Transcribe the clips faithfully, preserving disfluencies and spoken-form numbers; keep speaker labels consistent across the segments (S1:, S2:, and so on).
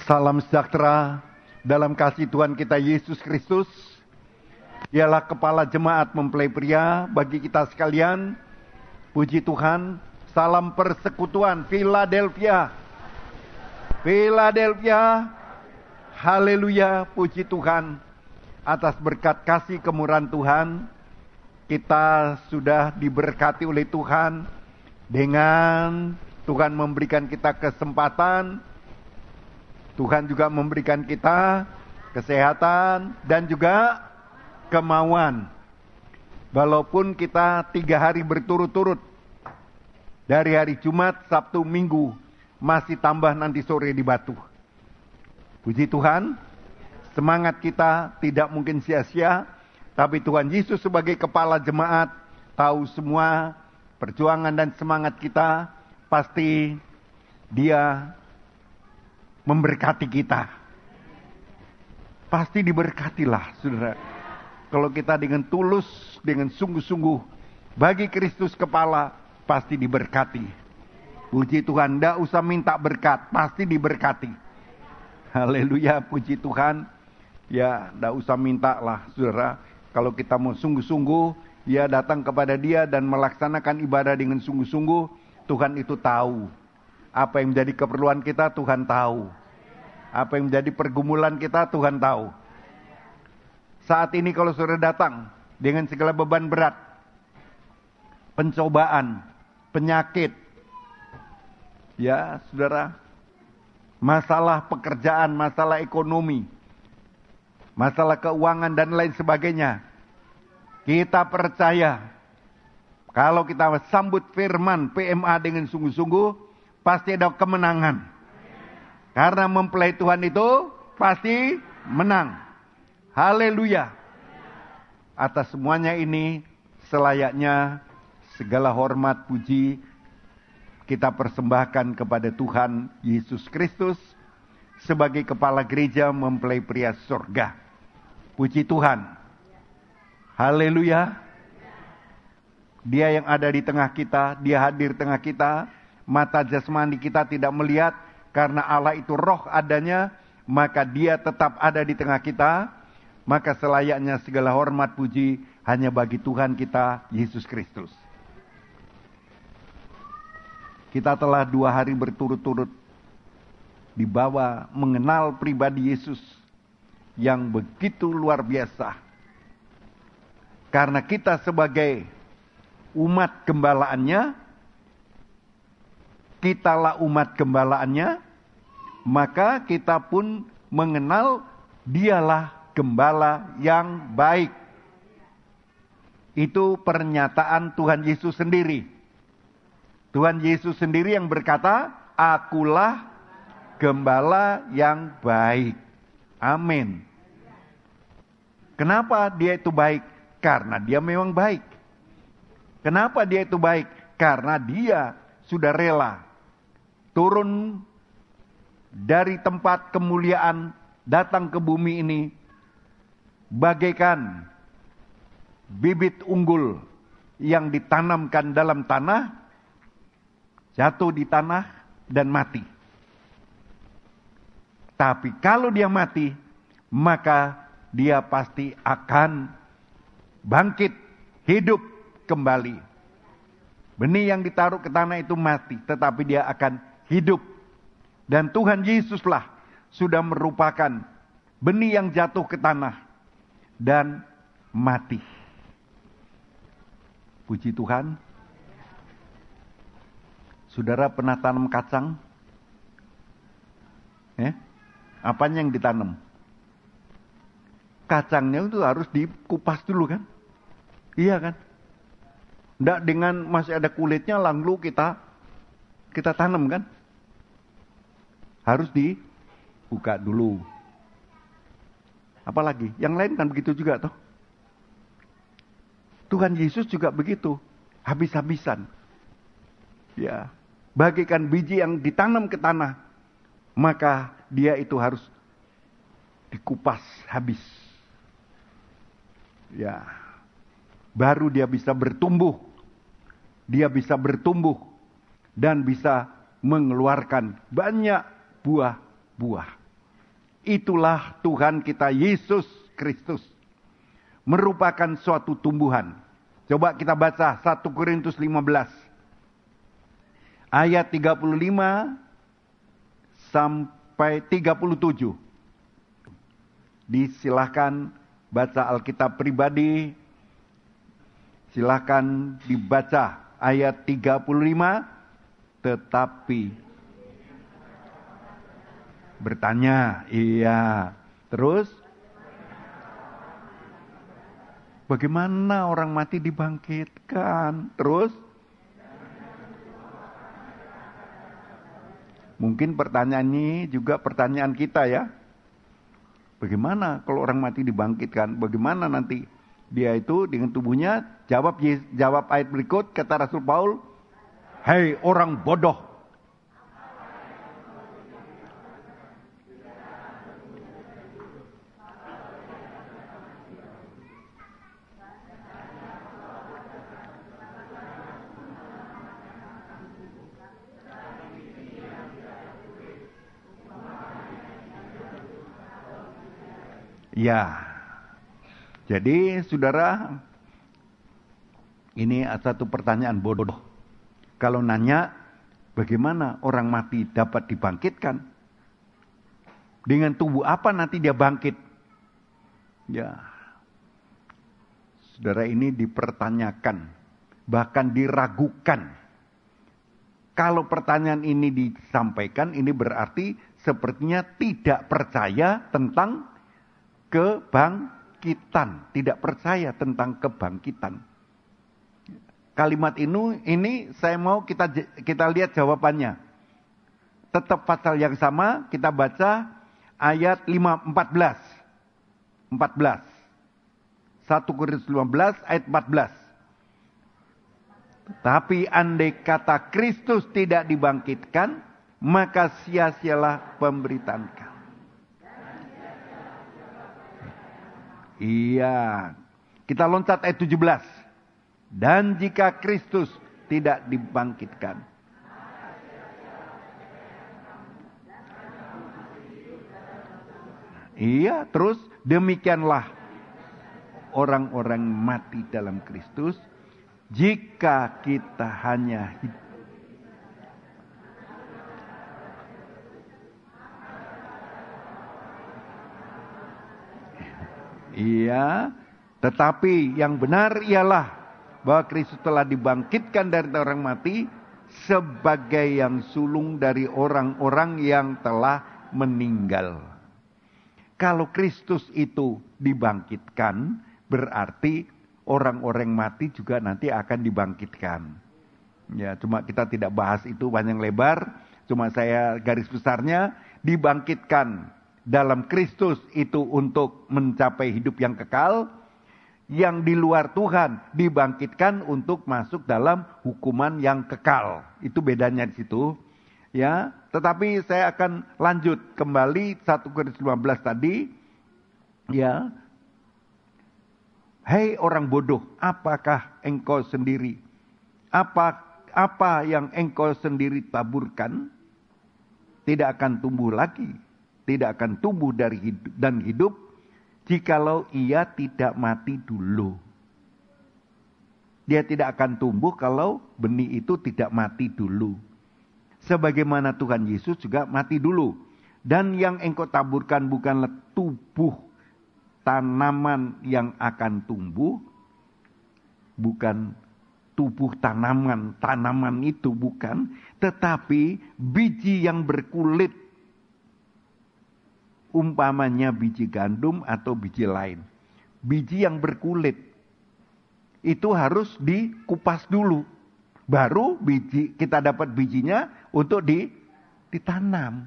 S1: Salam sejahtera dalam kasih Tuhan kita Yesus Kristus. Dialah kepala jemaat mempelai pria bagi kita sekalian. Puji Tuhan. Salam persekutuan Philadelphia. Philadelphia. Haleluya. Puji Tuhan. Atas berkat kasih kemurahan Tuhan, kita sudah diberkati oleh Tuhan dengan Tuhan memberikan kita kesempatan. Tuhan juga memberikan kita kesehatan dan juga kemauan. Walaupun kita tiga hari berturut-turut, dari hari Jumat, Sabtu, Minggu, masih tambah nanti sore di Batu. Puji Tuhan, semangat kita tidak mungkin sia-sia, tapi Tuhan Yesus sebagai kepala jemaat tahu semua perjuangan dan semangat kita, pasti Dia memberkati kita. Pasti diberkatilah, saudara. Kalau kita dengan tulus, dengan sungguh-sungguh bagi Kristus kepala, pasti diberkati. Puji Tuhan, tidak usah minta berkat, pasti diberkati. Haleluya, puji Tuhan. Ya, tidak usah minta lah, saudara. Kalau kita mau sungguh-sungguh, ya datang kepada Dia dan melaksanakan ibadah dengan sungguh-sungguh, Tuhan itu tahu. Apa yang menjadi keperluan kita, Tuhan tahu. Apa yang menjadi pergumulan kita, Tuhan tahu. Saat ini kalau saudara datang dengan segala beban berat, pencobaan, penyakit, ya saudara, masalah pekerjaan, masalah ekonomi, masalah keuangan dan lain sebagainya, kita percaya kalau kita sambut firman P M A dengan sungguh-sungguh, pasti ada kemenangan. Karena mempelai Tuhan itu pasti menang. Haleluya. Atas semuanya ini selayaknya segala hormat puji kita persembahkan kepada Tuhan Yesus Kristus sebagai kepala gereja mempelai pria surga. Puji Tuhan. Haleluya. Dia yang ada di tengah kita, Dia hadir di tengah kita. Mata jasmani kita tidak melihat, karena Allah itu roh adanya, maka Dia tetap ada di tengah kita. Maka selayaknya segala hormat puji hanya bagi Tuhan kita Yesus Kristus. Kita telah dua hari berturut-turut dibawa mengenal pribadi Yesus yang begitu luar biasa. Karena kita sebagai umat gembalaannya, kitalah umat gembalaannya, maka kita pun mengenal Dialah gembala yang baik. Itu pernyataan Tuhan Yesus sendiri. Tuhan Yesus sendiri yang berkata, akulah gembala yang baik. Amin. Kenapa Dia itu baik? Karena Dia memang baik. Kenapa Dia itu baik? Karena Dia sudah rela turun dari tempat kemuliaan datang ke bumi ini bagaikan bibit unggul yang ditanamkan dalam tanah, jatuh di tanah dan mati. Tapi kalau dia mati, maka dia pasti akan bangkit, hidup kembali. Benih yang ditaruh ke tanah itu mati, tetapi dia akan hidup. Dan Tuhan Yesuslah sudah merupakan benih yang jatuh ke tanah dan mati. Puji Tuhan. Saudara pernah tanam kacang? Eh? Apanya yang ditanam? Kacangnya itu harus dikupas dulu kan? Iya kan? Tidak dengan masih ada kulitnya lalu kita kita tanam kan? Harus dibuka dulu. Apalagi yang lain kan begitu juga toh. Tuhan Yesus juga begitu, habis-habisan. Ya, bagaikan biji yang ditanam ke tanah, maka dia itu harus dikupas habis. Ya, baru dia bisa bertumbuh. Dia bisa bertumbuh dan bisa mengeluarkan banyak buah-buah. itulah Tuhan kita Yesus Kristus. Merupakan suatu tumbuhan. Coba kita baca satu Korintus lima belas. Ayat tiga puluh lima sampai tiga puluh tujuh. Disilahkan baca Alkitab pribadi. Silahkan dibaca ayat tiga puluh lima. Tetapi bertanya, iya. Terus, bagaimana orang mati dibangkitkan? Terus, mungkin pertanyaan ini juga pertanyaan kita ya. Bagaimana kalau orang mati dibangkitkan? Bagaimana nanti dia itu dengan tubuhnya? Jawab jawab ayat berikut, kata Rasul Paul, "Hei orang bodoh, ya." Jadi saudara, ini satu pertanyaan bodoh. Kalau nanya, bagaimana orang mati dapat dibangkitkan? Dengan tubuh apa nanti dia bangkit? Ya, saudara, ini dipertanyakan, bahkan diragukan. Kalau pertanyaan ini disampaikan, ini berarti sepertinya tidak percaya tentang kebangkitan. Tidak percaya tentang kebangkitan. Kalimat ini, ini saya mau kita kita lihat jawabannya. Tetap pasal yang sama, kita baca ayat lima, empat belas. empat belas. satu Korintus lima belas ayat empat belas. Tapi andai kata Kristus tidak dibangkitkan, maka sia-sialah pemberitaan kami. Iya. Kita loncat ayat tujuh belas. Dan jika Kristus tidak dibangkitkan. Iya, terus demikianlah orang-orang mati dalam Kristus. Jika kita hanya hidup. Iya, tetapi yang benar ialah bahwa Kristus telah dibangkitkan dari orang mati sebagai yang sulung dari orang-orang yang telah meninggal. Kalau Kristus itu dibangkitkan, berarti orang-orang mati juga nanti akan dibangkitkan. Ya, cuma kita tidak bahas itu panjang lebar, cuma saya garis besarnya dibangkitkan dalam Kristus itu untuk mencapai hidup yang kekal. Yang di luar Tuhan dibangkitkan untuk masuk dalam hukuman yang kekal. Itu bedanya di situ. Ya, tetapi saya akan lanjut kembali satu Korintus lima belas tadi. Ya. Hei orang bodoh, apakah engkau sendiri? Apa apa yang engkau sendiri taburkan tidak akan tumbuh lagi, tidak akan tumbuh dari hidup dan hidup jikalau ia tidak mati dulu. Dia tidak akan tumbuh kalau benih itu tidak mati dulu. Sebagaimana Tuhan Yesus juga mati dulu. Dan yang engkau taburkan bukanlah tubuh tanaman yang akan tumbuh. Bukan tubuh tanaman, tanaman itu bukan. Tetapi biji yang berkulit. Umpamanya biji gandum atau biji lain. Biji yang berkulit. Itu harus dikupas dulu. Baru biji kita dapat bijinya untuk di, ditanam.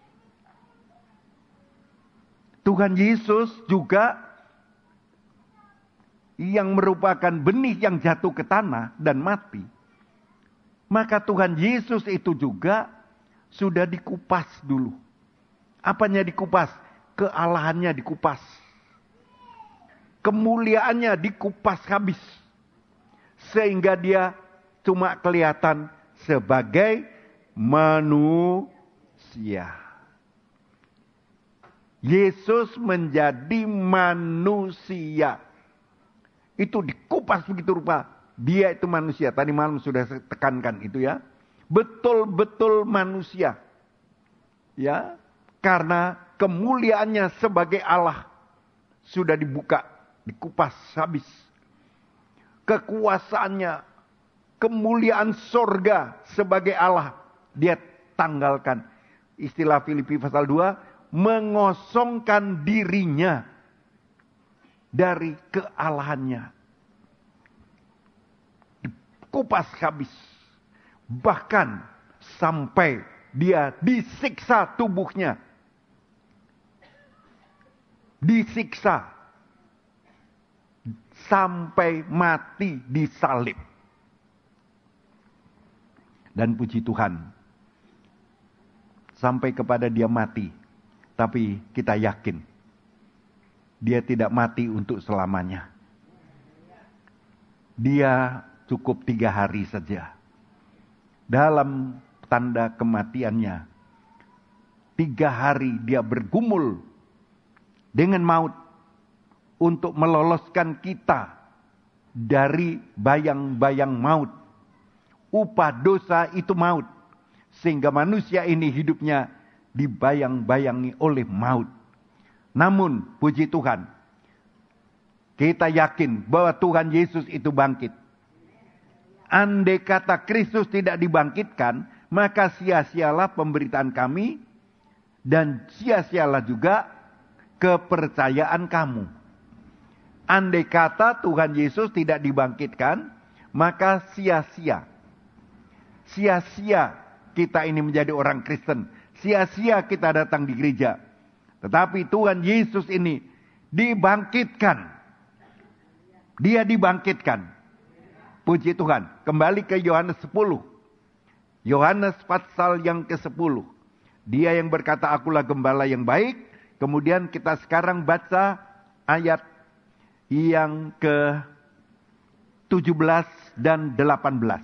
S1: Tuhan Yesus juga yang merupakan benih yang jatuh ke tanah dan mati. Maka Tuhan Yesus itu juga sudah dikupas dulu. Apanya dikupas? Kealahannya dikupas. Kemuliaannya dikupas habis. Sehingga dia cuma kelihatan sebagai manusia. Yesus menjadi manusia. Itu dikupas begitu rupa. Dia itu manusia. Tadi malam sudah saya tekankan itu ya. Betul-betul manusia. Ya, karena kemuliaannya sebagai Allah sudah dibuka, dikupas habis. Kekuasaannya, kemuliaan sorga sebagai Allah, dia tanggalkan. Istilah Filipi pasal dua, mengosongkan dirinya dari kealahannya. Dikupas habis. Bahkan sampai dia disiksa tubuhnya. Disiksa. Sampai mati disalib. Dan puji Tuhan. Sampai kepada dia mati. Tapi kita yakin. Dia tidak mati untuk selamanya. Dia cukup tiga hari saja. Dalam tanda kematiannya. Tiga hari dia bergumul dengan maut. Untuk meloloskan kita dari bayang-bayang maut. Upah dosa itu maut. Sehingga manusia ini hidupnya dibayang-bayangi oleh maut. Namun, puji Tuhan, kita yakin bahwa Tuhan Yesus itu bangkit. Andai kata Kristus tidak dibangkitkan, maka sia-sialah pemberitaan kami, dan sia-sialah juga kepercayaan kamu. Andai kata Tuhan Yesus tidak dibangkitkan, maka sia-sia. Sia-sia kita ini menjadi orang Kristen. Sia-sia kita datang di gereja. Tetapi Tuhan Yesus ini dibangkitkan. Dia dibangkitkan. Puji Tuhan. Kembali ke Yohanes sepuluh. Yohanes pasal yang ke sepuluh. Dia yang berkata, akulah gembala yang baik. Kemudian kita sekarang baca ayat yang ke tujuh belas dan delapan belas.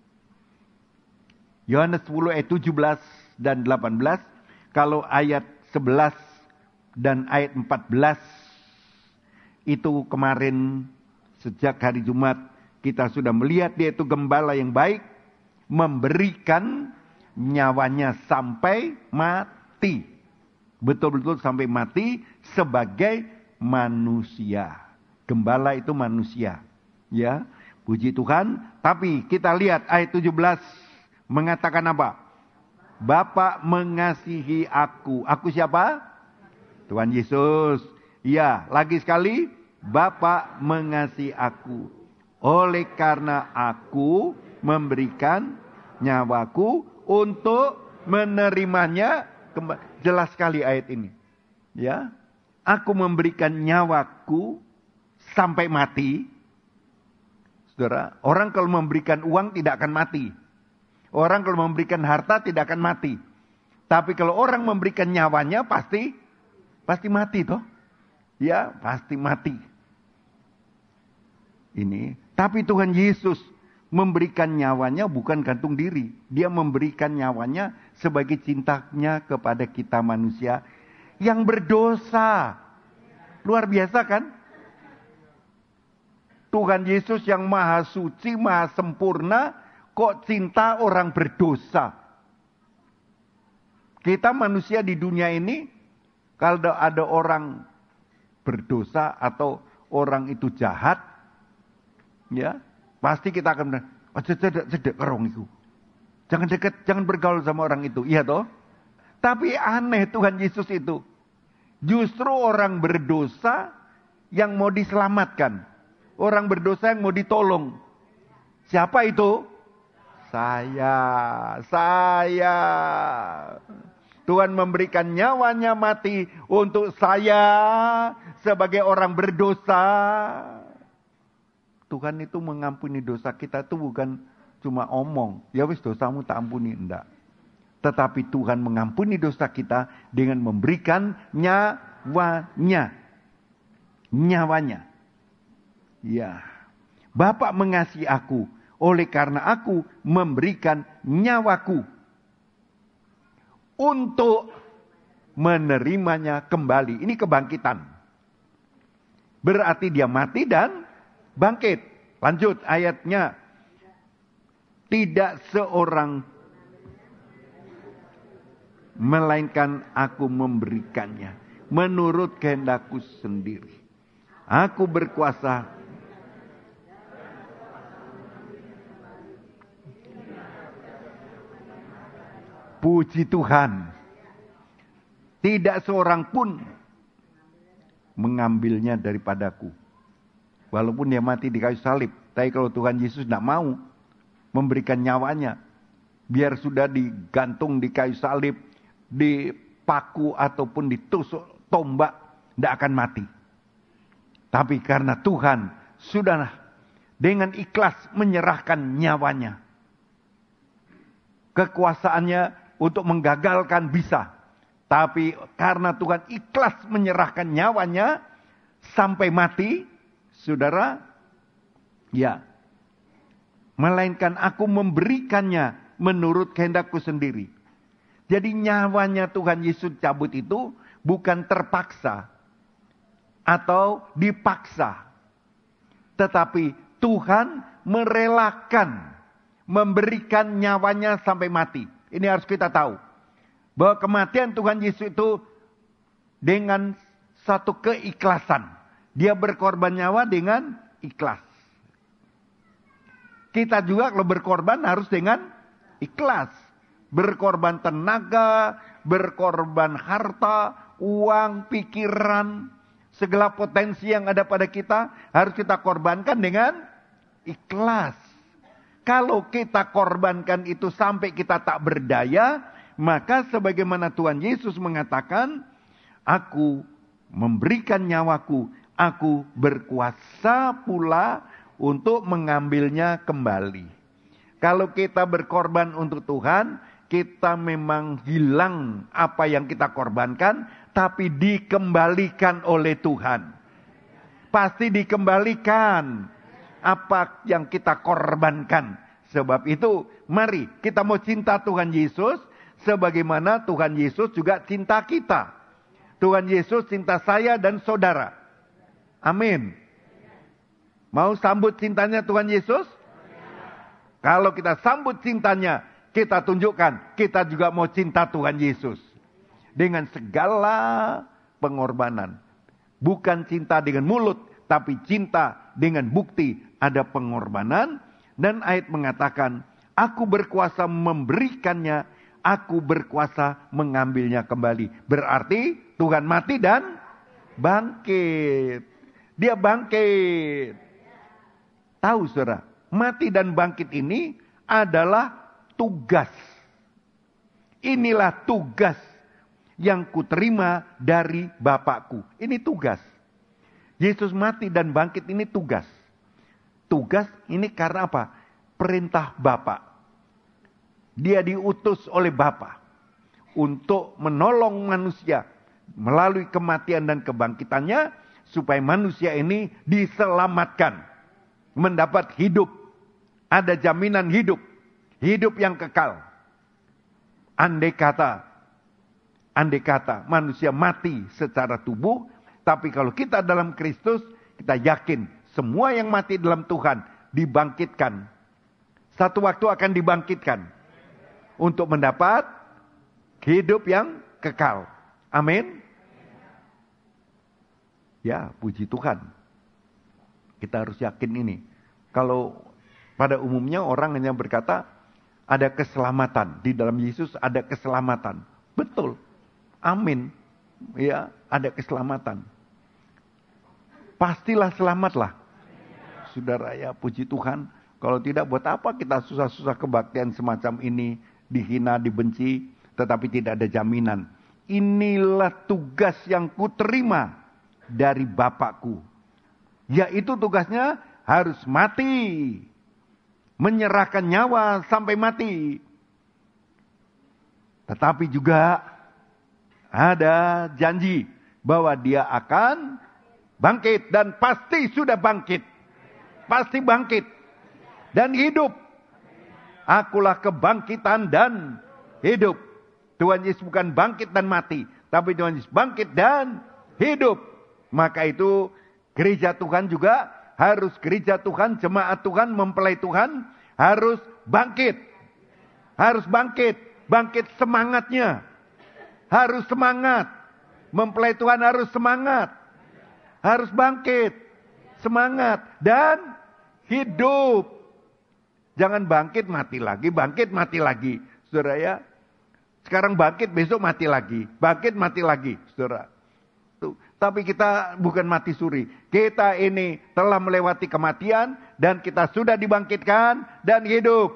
S1: Yohanes sepuluh ayat tujuh belas dan delapan belas. Kalau ayat sebelas dan ayat empat belas itu kemarin sejak hari Jumat kita sudah melihat dia itu gembala yang baik, memberikan nyawanya sampai mati. Betul-betul sampai mati sebagai manusia. Gembala itu manusia. Ya, puji Tuhan. Tapi kita lihat ayat tujuh belas mengatakan apa? Bapa mengasihi aku. Aku siapa? Tuhan Yesus. Ya, lagi sekali. Bapa mengasihi aku. Oleh karena aku memberikan nyawaku untuk menerimanya. Jelas sekali ayat ini. Ya, aku memberikan nyawaku sampai mati. Saudara, orang kalau memberikan uang tidak akan mati. Orang kalau memberikan harta tidak akan mati. Tapi kalau orang memberikan nyawanya pasti pasti mati toh. Ya, pasti mati. Ini, tapi Tuhan Yesus memberikan nyawanya bukan gantung diri. Dia memberikan nyawanya sebagai cintanya kepada kita manusia yang berdosa. Luar biasa kan? Tuhan Yesus yang maha suci, maha sempurna, kok cinta orang berdosa. Kita manusia di dunia ini, kalau ada orang berdosa atau orang itu jahat, ya, pasti kita akan bilang, oh, cedek, cedek kerong itu. Jangan dekat, jangan bergaul sama orang itu. Iya toh? Tapi aneh Tuhan Yesus itu. Justru orang berdosa yang mau diselamatkan. Orang berdosa yang mau ditolong. Siapa itu? Saya. Saya. Tuhan memberikan nyawanya mati untuk saya sebagai orang berdosa. Tuhan itu mengampuni dosa kita itu bukan cuma omong. Ya wis dosamu tak ampuni. Enggak. Tetapi Tuhan mengampuni dosa kita dengan memberikan nyawanya. Nyawanya. Ya. Bapa mengasihi aku. Oleh karena aku memberikan nyawaku. Untuk menerimanya kembali. Ini kebangkitan. Berarti dia mati dan bangkit. Lanjut ayatnya. Tidak seorang melainkan aku memberikannya menurut kehendakku sendiri. Aku berkuasa puji Tuhan. Tidak seorang pun mengambilnya daripadaku. Walaupun dia mati di kayu salib. Tapi kalau Tuhan Yesus tidak mau memberikan nyawanya. Biar sudah digantung di kayu salib. Dipaku ataupun ditusuk tombak. Tidak akan mati. Tapi karena Tuhan sudah dengan ikhlas menyerahkan nyawanya. Kekuasaannya untuk menggagalkan bisa. Tapi karena Tuhan ikhlas menyerahkan nyawanya sampai mati, saudara, ya, melainkan aku memberikannya menurut kehendakku sendiri. Jadi nyawanya Tuhan Yesus cabut itu bukan terpaksa atau dipaksa. Tetapi Tuhan merelakan memberikan nyawanya sampai mati. Ini harus kita tahu. Bahwa kematian Tuhan Yesus itu dengan satu keikhlasan. Dia berkorban nyawa dengan ikhlas. Kita juga kalau berkorban harus dengan ikhlas. Berkorban tenaga, berkorban harta, uang, pikiran, segala potensi yang ada pada kita harus kita korbankan dengan ikhlas. Kalau kita korbankan itu sampai kita tak berdaya, maka sebagaimana Tuhan Yesus mengatakan, aku memberikan nyawaku, aku berkuasa pula untuk mengambilnya kembali. Kalau kita berkorban untuk Tuhan, kita memang hilang apa yang kita korbankan, tapi dikembalikan oleh Tuhan. Pasti dikembalikan apa yang kita korbankan. Sebab itu, mari kita mau cinta Tuhan Yesus, sebagaimana Tuhan Yesus juga cinta kita. Tuhan Yesus cinta saya dan saudara. Amin. Mau sambut cintanya Tuhan Yesus? Kalau kita sambut cintanya, kita tunjukkan kita juga mau cinta Tuhan Yesus. Dengan segala pengorbanan. Bukan cinta dengan mulut, tapi cinta dengan bukti ada pengorbanan. Dan ayat mengatakan, aku berkuasa memberikannya, aku berkuasa mengambilnya kembali. Berarti Tuhan mati dan bangkit. Dia bangkit. Tahu saudara, mati dan bangkit ini adalah tugas. Inilah tugas yang kuterima dari Bapakku. Ini tugas. Yesus mati dan bangkit ini tugas. Tugas ini karena apa? Perintah Bapa. Dia diutus oleh Bapa untuk menolong manusia melalui kematian dan kebangkitannya supaya manusia ini diselamatkan, mendapat hidup, ada jaminan hidup, hidup yang kekal. Andai kata, andai kata manusia mati secara tubuh, tapi kalau kita dalam Kristus, kita yakin semua yang mati dalam Tuhan dibangkitkan. Satu waktu akan dibangkitkan untuk mendapat hidup yang kekal. Amin. Ya, puji Tuhan. Kita harus yakin ini. Kalau pada umumnya orang hanya berkata ada keselamatan. Di dalam Yesus ada keselamatan. Betul. Amin. Ya, ada keselamatan. Pastilah selamatlah. Saudara ya, puji Tuhan. Kalau tidak, buat apa kita susah-susah kebaktian semacam ini. Dihina, dibenci, tetapi tidak ada jaminan. Inilah tugas yang kuterima dari Bapakku. Yaitu tugasnya harus mati. Menyerahkan nyawa sampai mati. Tetapi juga ada janji bahwa dia akan bangkit. Dan pasti sudah bangkit. Pasti bangkit. Dan hidup. Akulah kebangkitan dan hidup. Tuhan Yesus bukan bangkit dan mati. tapi Tuhan Yesus bangkit dan hidup. Maka itu gereja Tuhan juga harus gereja Tuhan, jemaat Tuhan, mempelai Tuhan harus bangkit. Harus bangkit. Bangkit semangatnya. Harus semangat. Mempelai Tuhan harus semangat. Harus bangkit. Semangat. Dan hidup. Jangan bangkit mati lagi. Bangkit mati lagi. Saudara ya. Sekarang bangkit besok mati lagi. Bangkit mati lagi. Saudara. Tuh. Tapi kita bukan mati suri. Kita ini telah melewati kematian. Dan kita sudah dibangkitkan. Dan hidup.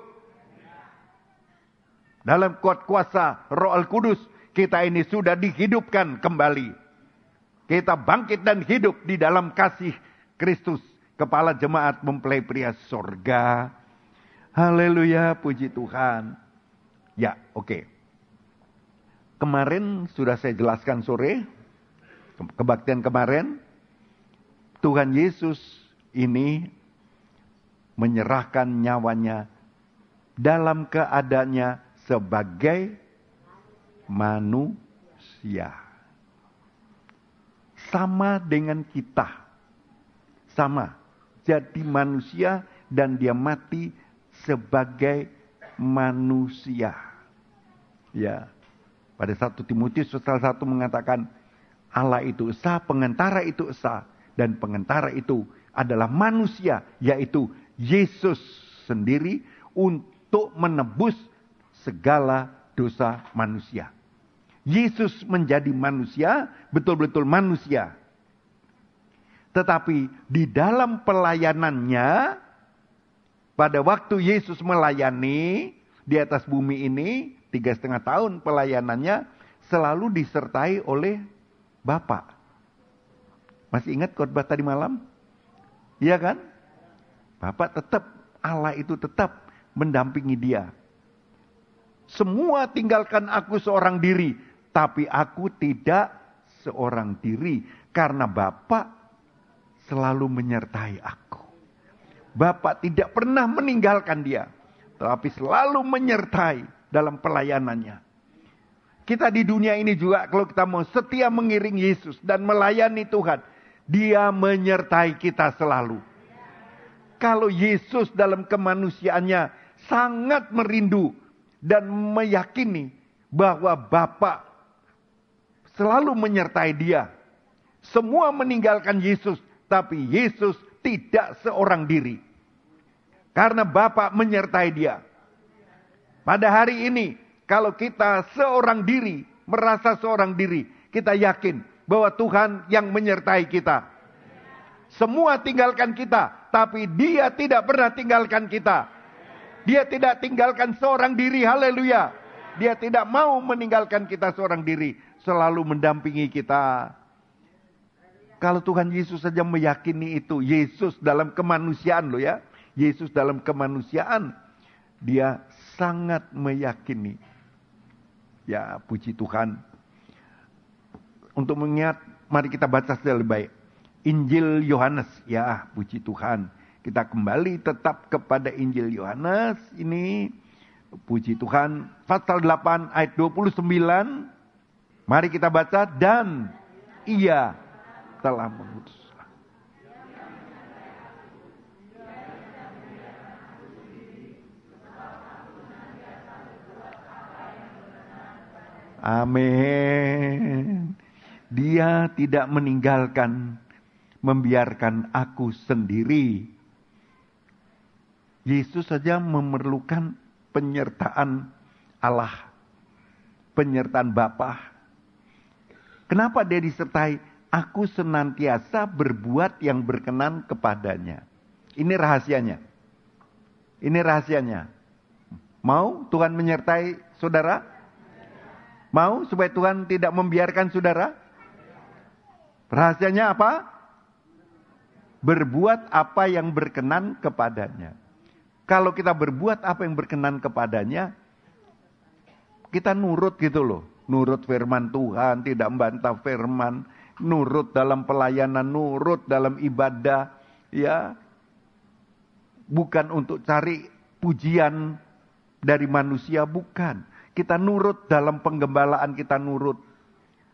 S1: Dalam kuat kuasa Roh Al-Kudus. Kita ini sudah dihidupkan kembali. Kita bangkit dan hidup di dalam kasih Kristus. Kepala jemaat mempelai pria sorga. Haleluya, puji Tuhan. Ya, oke. Okay. Kemarin sudah saya jelaskan sore. Kebaktian kemarin. Tuhan Yesus ini menyerahkan nyawanya dalam keadaannya sebagai manusia. Sama dengan kita. Sama. Jadi manusia dan dia mati sebagai manusia. Ya. Pada satu Timotius pasal satu mengatakan Allah itu esa, pengantara itu esa, dan pengantara itu adalah manusia, yaitu Yesus sendiri untuk menebus segala dosa manusia. Yesus menjadi manusia, betul-betul manusia. Tetapi di dalam pelayanannya, pada waktu Yesus melayani di atas bumi ini, tiga setengah tahun pelayanannya, selalu disertai oleh Bapa. Masih ingat khotbah tadi malam? Iya kan? Bapa tetap, Allah itu tetap mendampingi dia. Semua tinggalkan aku seorang diri. Tapi aku tidak seorang diri. Karena Bapa selalu menyertai aku. Bapa tidak pernah meninggalkan dia. Tapi selalu menyertai dalam pelayanannya. Kita di dunia ini juga kalau kita mau setia mengiring Yesus dan melayani Tuhan. Dia menyertai kita selalu. Kalau Yesus dalam kemanusiaannya sangat merindu dan meyakini bahwa Bapa selalu menyertai dia. Semua meninggalkan Yesus, tapi Yesus tidak seorang diri. Karena Bapa menyertai dia. Pada hari ini, kalau kita seorang diri, merasa seorang diri, kita yakin bahwa Tuhan yang menyertai kita. Semua tinggalkan kita, tapi dia tidak pernah tinggalkan kita. Dia tidak tinggalkan seorang diri, haleluya. Dia tidak mau meninggalkan kita seorang diri. Selalu mendampingi kita. Kalau Tuhan Yesus saja meyakini itu. Yesus dalam kemanusiaan loh ya. Yesus dalam kemanusiaan. Dia sangat meyakini. Ya puji Tuhan. Untuk mengingat. Mari kita baca secara lebih baik. Injil Yohanes. Ya puji Tuhan. Kita kembali tetap kepada Injil Yohanes. Ini. Puji Tuhan. Pasal delapan ayat dua puluh sembilan. Mari kita baca. Dan ia telah mengutus. Amin. Dia tidak meninggalkan, membiarkan aku sendiri. Yesus saja memerlukan penyertaan Allah. Penyertaan Bapa. Kenapa dia disertai? Aku senantiasa berbuat yang berkenan kepadanya. Ini rahasianya. Ini rahasianya. Mau Tuhan menyertai saudara? Mau supaya Tuhan tidak membiarkan saudara? Rahasianya apa? Berbuat apa yang berkenan kepadanya. Kalau kita berbuat apa yang berkenan kepadanya, kita nurut gitu loh. Nurut firman Tuhan, tidak membantah firman. Nurut dalam pelayanan, nurut dalam ibadah. Ya, bukan untuk cari pujian dari manusia, bukan. Kita nurut dalam penggembalaan, kita nurut.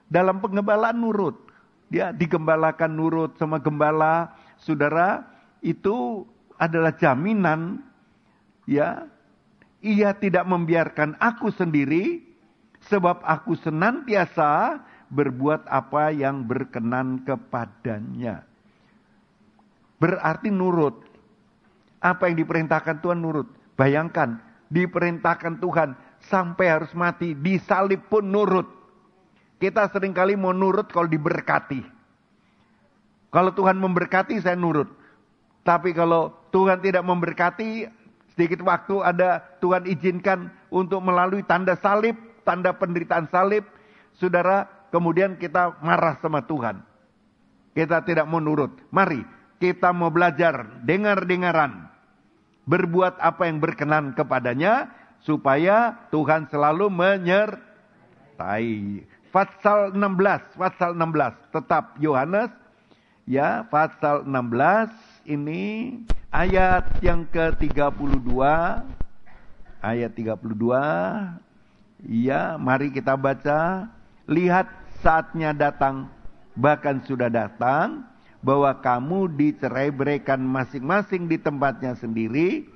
S1: Dalam penggembalaan nurut. Dia digembalakan nurut sama gembala. Saudara, itu adalah jaminan, ya, ia tidak membiarkan aku sendiri, sebab aku senantiasa berbuat apa yang berkenan kepadanya. Berarti nurut. Apa yang diperintahkan Tuhan nurut. Bayangkan, diperintahkan Tuhan sampai harus mati, disalib pun nurut. Kita seringkali mau nurut kalau diberkati. Kalau Tuhan memberkati, saya nurut. Tapi kalau Tuhan tidak memberkati, sedikit waktu ada Tuhan izinkan untuk melalui tanda salib, tanda penderitaan salib, saudara, kemudian kita marah sama Tuhan. Kita tidak mau nurut. Mari, kita mau belajar dengar-dengaran. Berbuat apa yang berkenan kepadanya, supaya Tuhan selalu menyertai. Pasal enam belas, pasal enam belas, tetap Yohanes, ya, pasal enam belas ini ayat yang ke tiga puluh dua, ayat tiga puluh dua, ya, mari kita baca. Lihat saatnya datang, bahkan sudah datang, bahwa kamu dicerai-beraikan masing-masing di tempatnya sendiri.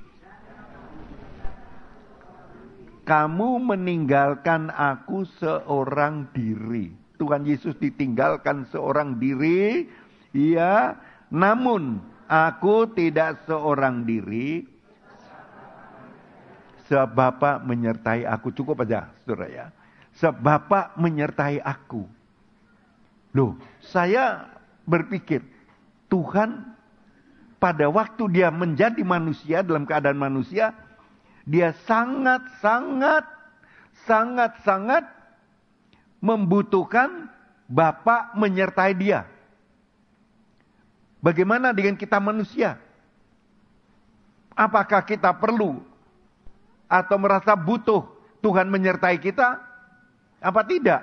S1: Kamu meninggalkan aku seorang diri. Tuhan Yesus ditinggalkan seorang diri. Ya, namun aku tidak seorang diri. Sebab Bapa menyertai aku. Cukup aja, saudara ya. Sebab Bapa menyertai aku. Loh, saya berpikir, Tuhan pada waktu dia menjadi manusia, dalam keadaan manusia, dia sangat-sangat, sangat-sangat membutuhkan Bapa menyertai dia. Bagaimana dengan kita manusia? Apakah kita perlu atau merasa butuh Tuhan menyertai kita? Apa tidak?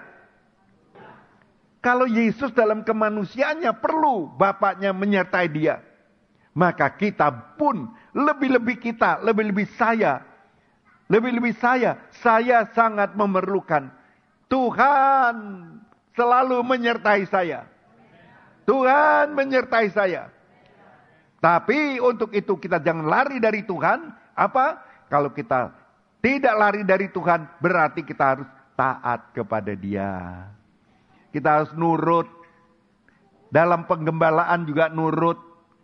S1: Kalau Yesus dalam kemanusiaannya perlu Bapaknya menyertai dia, maka kita pun, lebih-lebih kita, lebih-lebih saya, lebih-lebih saya, saya sangat memerlukan Tuhan selalu menyertai saya. Tuhan menyertai saya. Tapi untuk itu kita jangan lari dari Tuhan. Apa? Kalau kita tidak lari dari Tuhan, berarti kita harus taat kepada Dia. Kita harus nurut. Dalam penggembalaan juga nurut.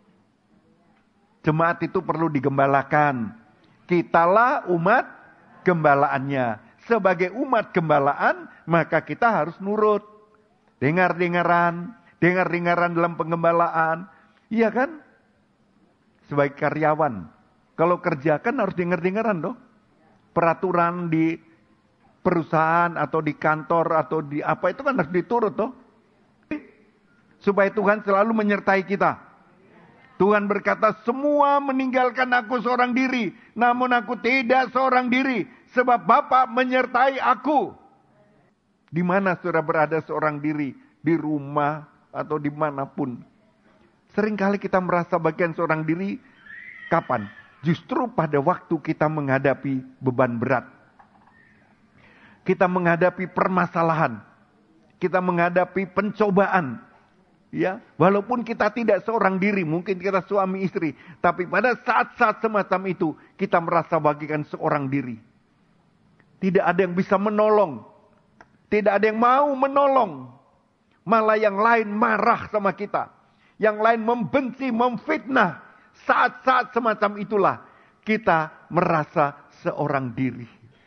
S1: Jemaat itu perlu digembalakan. Kitalah umat gembalaannya. Sebagai umat gembalaan, maka kita harus nurut. Dengar-dengaran. Dengar-dengaran dalam penggembalaan. Iya kan? Sebagai karyawan. Kalau kerja kan harus dengar-dengaran dong. Peraturan di perusahaan atau di kantor atau di apa itu kan harus diturut toh. Supaya Tuhan selalu menyertai kita. Tuhan berkata, semua meninggalkan aku seorang diri. Namun aku tidak seorang diri. Sebab Bapa menyertai aku. Di mana saudara berada seorang diri? Di rumah atau dimanapun. Seringkali kita merasa bagian seorang diri. Kapan? Justru pada waktu kita menghadapi beban berat. Kita menghadapi permasalahan. Kita menghadapi pencobaan. Ya, walaupun kita tidak seorang diri, mungkin kita suami istri. Tapi pada saat-saat semacam itu, kita merasa bagikan seorang diri. Tidak ada yang bisa menolong. Tidak ada yang mau menolong. Malah yang lain marah sama kita. Yang lain membenci, memfitnah. Saat-saat semacam itulah kita merasa seorang diri.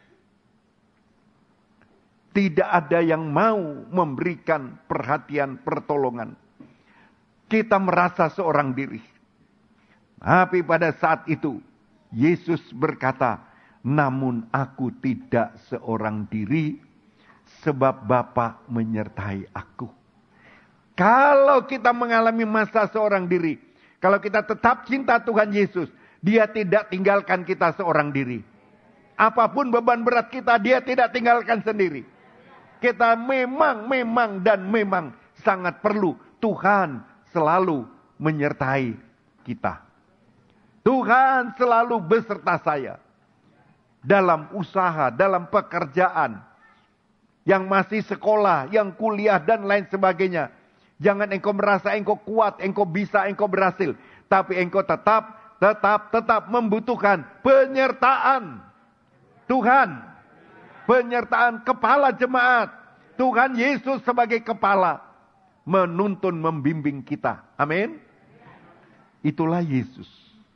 S1: Tidak ada yang mau memberikan perhatian, pertolongan. Kita merasa seorang diri. Tapi pada saat itu, Yesus berkata, namun aku tidak seorang diri, sebab Bapa menyertai aku. Kalau kita mengalami masa seorang diri, kalau kita tetap cinta Tuhan Yesus, Dia tidak tinggalkan kita seorang diri. Apapun beban berat kita, Dia tidak tinggalkan sendiri. Kita memang, memang, dan memang sangat perlu Tuhan selalu menyertai kita. Tuhan selalu beserta saya. Dalam usaha, dalam pekerjaan. Yang masih sekolah, yang kuliah dan lain sebagainya. Jangan engkau merasa engkau kuat, engkau bisa, engkau berhasil. Tapi engkau tetap, tetap, tetap membutuhkan penyertaan Tuhan. Penyertaan kepala jemaat. Tuhan Yesus sebagai kepala. Menuntun, membimbing kita. Amin. Itulah Yesus.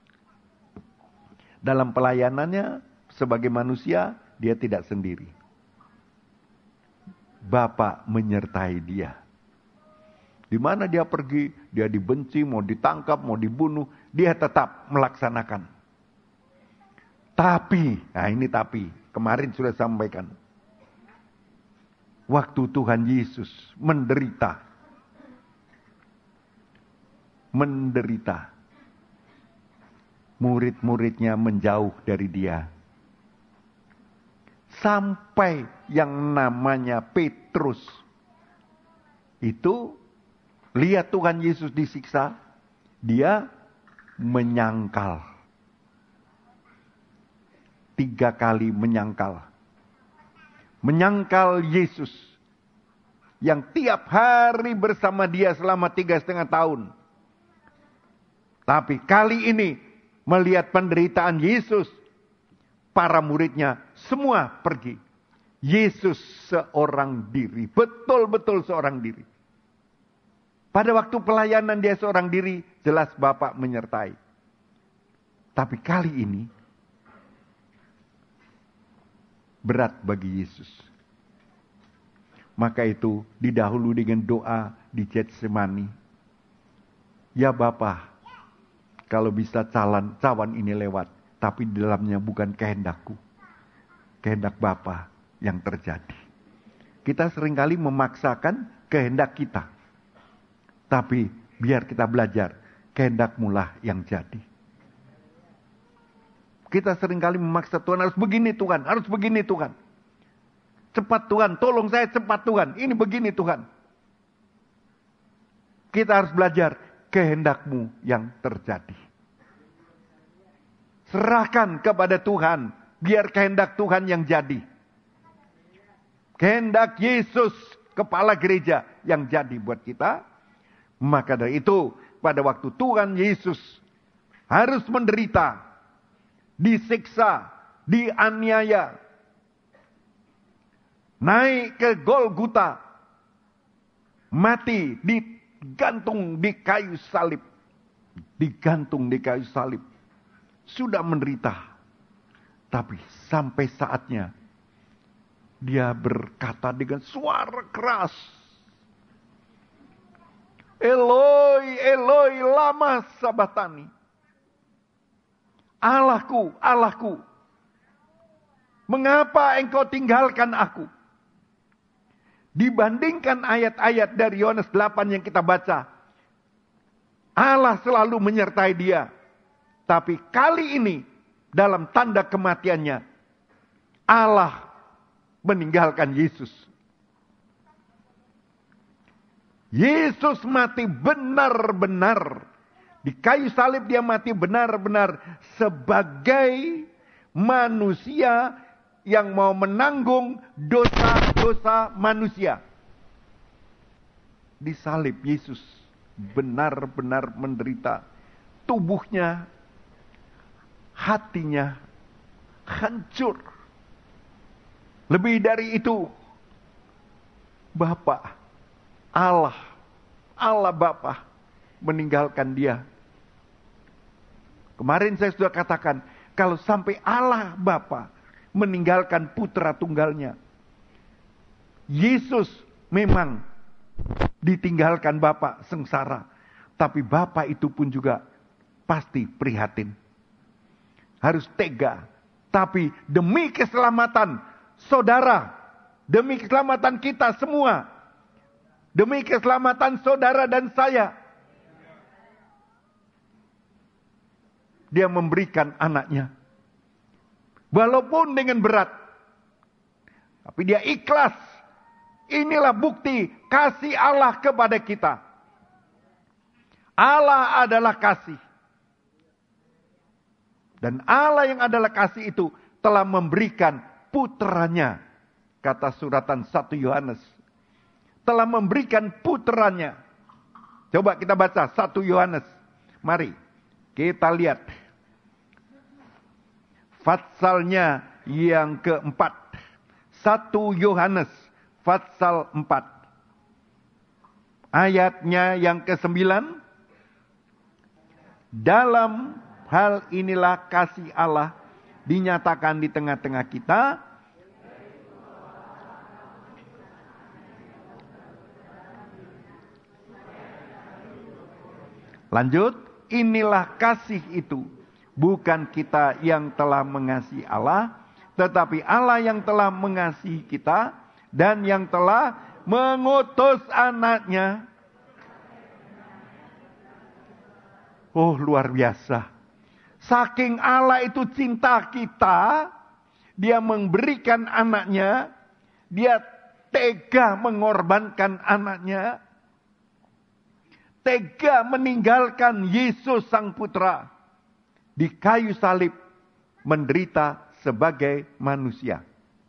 S1: Dalam pelayanannya sebagai manusia, dia tidak sendiri. Bapa menyertai dia. Di mana dia pergi, dia dibenci, mau ditangkap, mau dibunuh, dia tetap melaksanakan. Tapi, nah ini tapi, kemarin sudah sampaikan. Waktu Tuhan Yesus menderita. Menderita. Murid-muridnya menjauh dari dia. Sampai yang namanya Petrus. Itu, lihat Tuhan Yesus disiksa. Dia menyangkal. Tiga kali menyangkal. Menyangkal Yesus. Yang tiap hari bersama dia selama tiga setengah tahun. Tapi kali ini melihat penderitaan Yesus. Para muridnya semua pergi. Yesus seorang diri. Betul-betul seorang diri. Pada waktu pelayanan dia seorang diri. Jelas Bapa menyertai. Tapi kali ini. Berat bagi Yesus. Maka itu didahului dengan doa di Getsemani. Ya Bapa, kalau bisa calan, cawan ini lewat. Tapi di dalamnya bukan kehendakku. Kehendak Bapa yang terjadi. Kita seringkali memaksakan kehendak kita. Tapi biar kita belajar, kehendakmu lah yang jadi. Kita seringkali memaksa Tuhan, harus begini Tuhan, harus begini Tuhan. Cepat Tuhan, tolong saya cepat Tuhan, ini begini Tuhan. Kita harus belajar, kehendakmu yang terjadi. Serahkan kepada Tuhan, biar kehendak Tuhan yang jadi. Kehendak Yesus, kepala gereja yang jadi buat kita. Maka dari itu, pada waktu Tuhan Yesus harus menderita, disiksa, dianiaya, naik ke Golgota, mati, digantung di kayu salib, digantung di kayu salib, sudah menderita, tapi sampai saatnya dia berkata dengan suara keras, Eloi, Eloi, lama sabatani. Allahku, Allahku, mengapa engkau tinggalkan aku? Dibandingkan ayat-ayat dari Yohanes delapan yang kita baca, Allah selalu menyertai dia. Tapi kali ini, dalam tanda kematiannya, Allah meninggalkan Yesus. Yesus mati benar-benar. Di kayu salib dia mati benar-benar sebagai manusia yang mau menanggung dosa-dosa manusia. Di salib Yesus benar-benar menderita. Tubuhnya, hatinya hancur. Lebih dari itu, Bapa, Allah, Allah Bapa meninggalkan dia. Kemarin saya sudah katakan, kalau sampai Allah Bapa meninggalkan putra tunggalnya, Yesus memang ditinggalkan Bapa sengsara, tapi Bapa itu pun juga pasti prihatin. Harus tega, tapi demi keselamatan saudara, demi keselamatan kita semua, demi keselamatan saudara dan saya, dia memberikan anaknya. Walaupun dengan berat. Tapi dia ikhlas. Inilah bukti kasih Allah kepada kita. Allah adalah kasih. Dan Allah yang adalah kasih itu telah memberikan putranya kata suratan satu Yohanes, telah memberikan putranya. Coba kita baca satu Yohanes. Mari kita lihat Fatsalnya yang keempat. satu Yohanes Fatsal empat. Ayatnya yang kesembilan. Dalam hal inilah kasih Allah dinyatakan di tengah-tengah kita. Lanjut, inilah kasih itu. Bukan kita yang telah mengasihi Allah, tetapi Allah yang telah mengasihi kita dan yang telah mengutus anaknya. Oh, luar biasa. Saking Allah itu cinta kita, dia memberikan anaknya, dia tega mengorbankan anaknya, tega meninggalkan Yesus Sang Putra di kayu salib menderita sebagai manusia.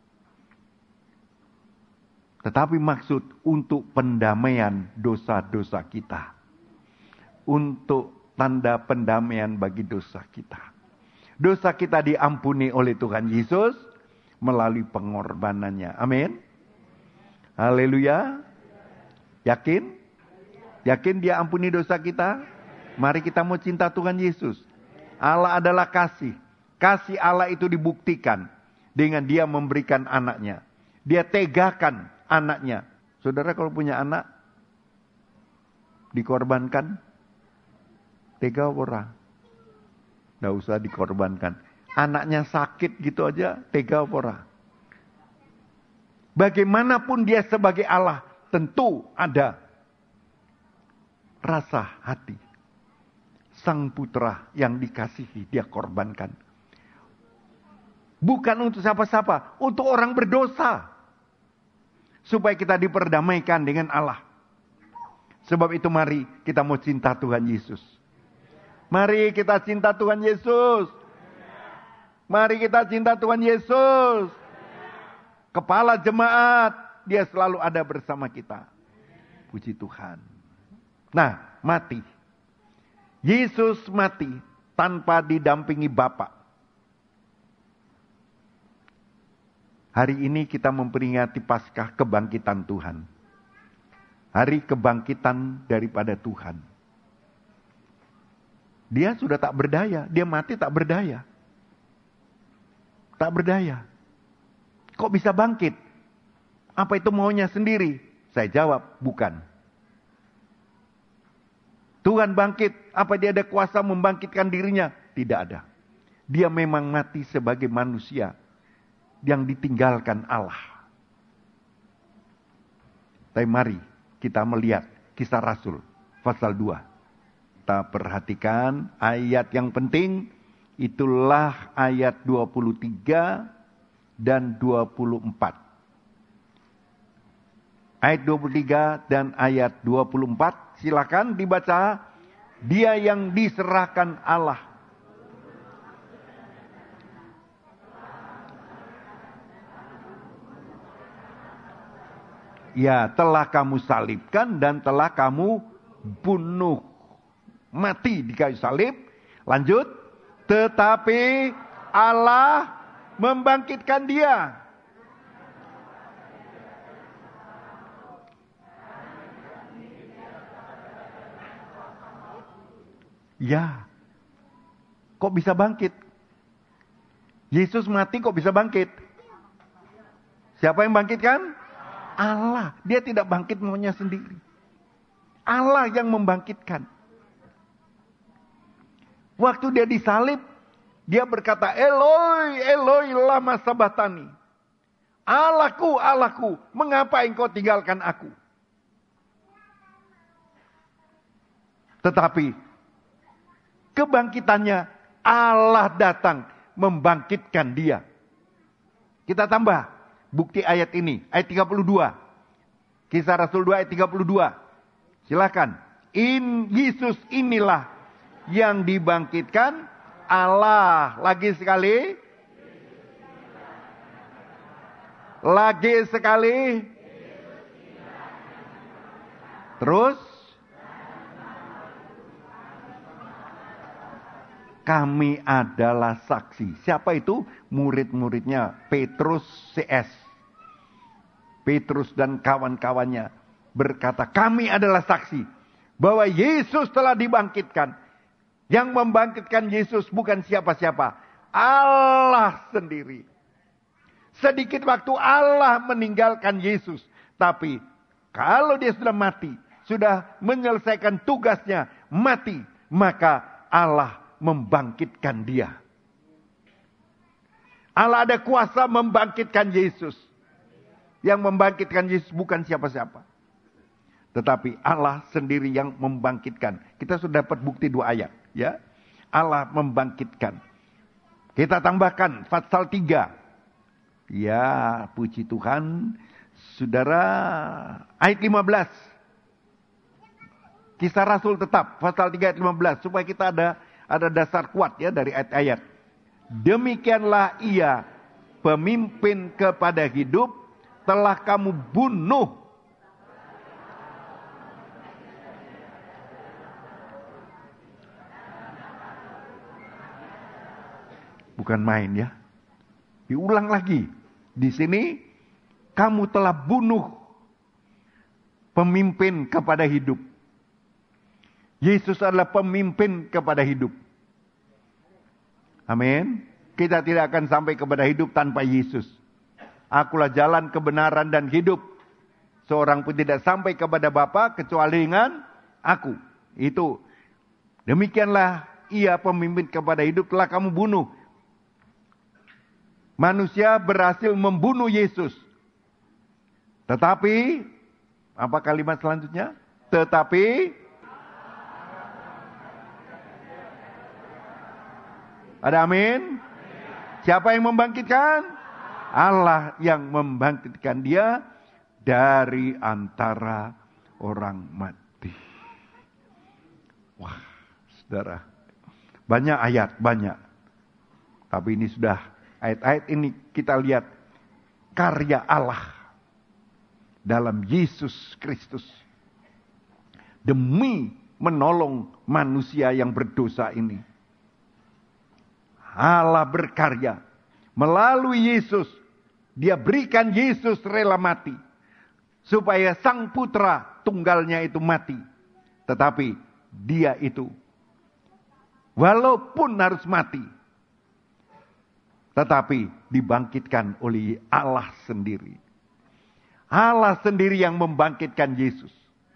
S1: Tetapi maksud untuk pendamaian dosa-dosa kita. Untuk tanda pendamaian bagi dosa kita. Dosa kita diampuni oleh Tuhan Yesus melalui pengorbanannya. Amin. Haleluya. Yakin? Yakin dia ampuni dosa kita? Mari kita mau cinta Tuhan Yesus. Allah adalah kasih. Kasih Allah itu dibuktikan dengan dia memberikan anaknya. Dia tegakan anaknya. Saudara kalau punya anak, dikorbankan, tega orang. Tidak usah dikorbankan. Anaknya sakit gitu aja, tega orang. Bagaimanapun dia sebagai Allah, tentu ada rasa hati. Sang putra yang dikasihi, dia korbankan. Bukan untuk siapa-siapa, untuk orang berdosa. Supaya kita diperdamaikan dengan Allah. Sebab itu mari kita mau cinta Tuhan Yesus. Mari kita cinta Tuhan Yesus. Mari kita cinta Tuhan Yesus. Kepala jemaat, dia selalu ada bersama kita. Puji Tuhan. Nah, mati. Yesus mati tanpa didampingi Bapa. Hari ini kita memperingati Paskah kebangkitan Tuhan. Hari kebangkitan daripada Tuhan. Dia sudah tak berdaya. Dia mati tak berdaya. Tak berdaya. Kok bisa bangkit? Apa itu maunya sendiri? Saya jawab, bukan. Tuhan bangkit, apa dia ada kuasa membangkitkan dirinya? Tidak ada. Dia memang mati sebagai manusia yang ditinggalkan Allah. Tapi mari kita melihat Kisah Rasul pasal dua. Kita perhatikan ayat yang penting, itulah ayat dua puluh tiga dan dua puluh empat. Ayat dua puluh tiga dan ayat dua puluh empat, silakan dibaca. Dia yang diserahkan Allah. Ya, telah kamu salibkan dan telah kamu bunuh. Mati di kayu salib. Lanjut. Tetapi Allah membangkitkan dia. Ya. Kok bisa bangkit? Yesus mati kok bisa bangkit? Siapa yang bangkitkan? Allah. Dia tidak bangkit maunya sendiri. Allah yang membangkitkan. Waktu dia disalib, dia berkata, Eloi, Eloi lama sabatani. Allahku, Allahku, mengapa engkau tinggalkan aku? Tetapi kebangkitannya, Allah datang membangkitkan dia. Kita tambah bukti ayat ini, ayat tiga puluh dua. Kisah Rasul dua ayat tiga puluh dua. Silakan. In Yesus inilah yang dibangkitkan Allah. Lagi sekali. Lagi sekali. Terus. Kami adalah saksi. Siapa itu? Murid-muridnya Petrus C S. Petrus dan kawan-kawannya berkata, kami adalah saksi bahwa Yesus telah dibangkitkan. Yang membangkitkan Yesus bukan siapa-siapa, Allah sendiri. Sedikit waktu Allah meninggalkan Yesus. Tapi kalau dia sudah mati, sudah menyelesaikan tugasnya, mati, maka Allah membangkitkan dia. Allah ada kuasa membangkitkan Yesus. Yang membangkitkan Yesus bukan siapa-siapa. Tetapi Allah sendiri yang membangkitkan. Kita sudah dapat bukti dua ayat. Ya, Allah membangkitkan. Kita tambahkan pasal tiga. Ya, puji Tuhan. Saudara, ayat lima belas. Kisah Rasul tetap, pasal tiga ayat lima belas. Supaya kita ada ada dasar kuat ya dari ayat-ayat. Demikianlah ia, pemimpin kepada hidup, telah kamu bunuh. Bukan main ya. Diulang lagi. Di sini kamu telah bunuh pemimpin kepada hidup. Yesus adalah pemimpin kepada hidup. Amin. Kita tidak akan sampai kepada hidup tanpa Yesus. Akulah jalan, kebenaran, dan hidup. Seorang pun tidak sampai kepada Bapa kecuali dengan aku. Itu. Demikianlah ia pemimpin kepada hidup telah kamu bunuh. Manusia berhasil membunuh Yesus. Tetapi, apa kalimat selanjutnya? Tetapi, ada amin? Siapa yang membangkitkan? Allah yang membangkitkan dia dari antara orang mati. Wah, saudara. Banyak ayat, banyak. Tapi ini sudah, ayat-ayat ini kita lihat karya Allah dalam Yesus Kristus. Demi menolong manusia yang berdosa ini. Allah berkarya. Melalui Yesus. Dia berikan Yesus rela mati. Supaya sang putra tunggalnya itu mati. Tetapi dia itu. Walaupun harus mati. Tetapi dibangkitkan oleh Allah sendiri. Allah sendiri yang membangkitkan Yesus.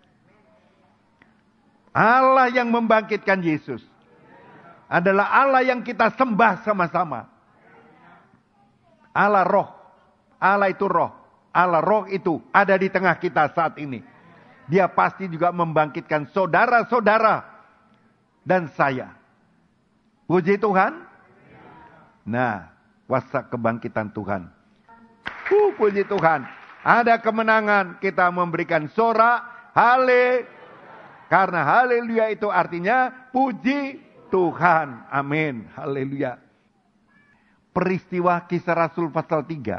S1: Allah yang membangkitkan Yesus. Adalah Allah yang kita sembah sama-sama. Allah roh. Allah itu roh. Allah roh itu ada di tengah kita saat ini. Dia pasti juga membangkitkan saudara-saudara dan saya. Puji Tuhan. Nah, kuasa kebangkitan Tuhan. Uh, puji Tuhan. Ada kemenangan, kita memberikan sorak hale. Karena haleluya itu artinya puji Tuhan. Amin. Haleluya. Peristiwa Kisah Rasul pasal tiga.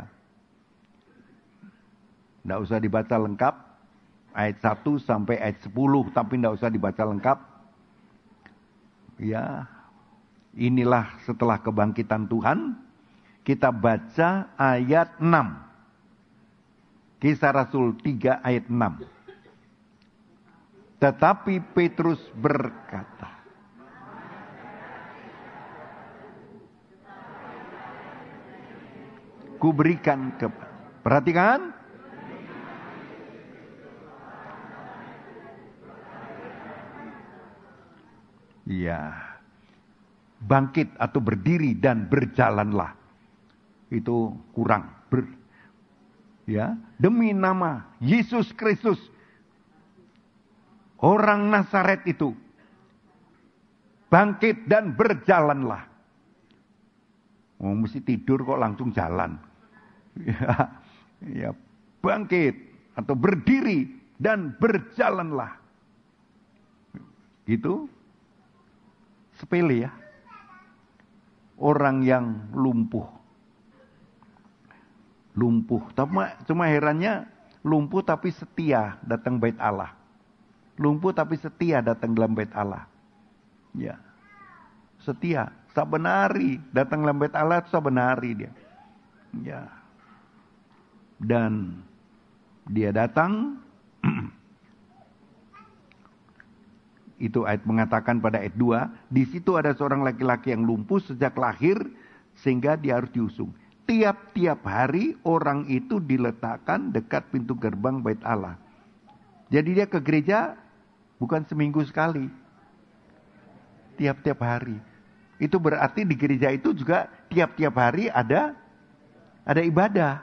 S1: Tidak usah dibaca lengkap. Ayat satu sampai ayat sepuluh. Tapi tidak usah dibaca lengkap. Ya. Inilah setelah kebangkitan Tuhan. Kita baca ayat enam. Kisah Rasul tiga ayat enam. Tetapi Petrus berkata. Kuberikan kepada. Perhatikan. Ya. Bangkit atau berdiri dan berjalanlah. Itu kurang. Ber, ya. Demi nama Yesus Kristus. Orang Nazaret itu. Bangkit dan berjalanlah. Oh, mesti tidur kok langsung jalan. Ya, ya, bangkit atau berdiri dan berjalanlah. Gitu. Sepele ya. Orang yang lumpuh. lumpuh. Cuma, cuma herannya lumpuh tapi setia datang bait Allah. Lumpuh tapi setia datang dalam bait Allah. Ya. Setia. Saben hari datang dalam bait Allah itu saben hari dia. Ya. Dan dia datang itu ayat mengatakan pada ayat dua, di situ ada seorang laki-laki yang lumpuh sejak lahir sehingga dia harus diusung. Tiap-tiap hari orang itu diletakkan dekat pintu gerbang bait Allah. Jadi dia ke gereja bukan seminggu sekali. Tiap-tiap hari. Itu berarti di gereja itu juga tiap-tiap hari ada ada ibadah.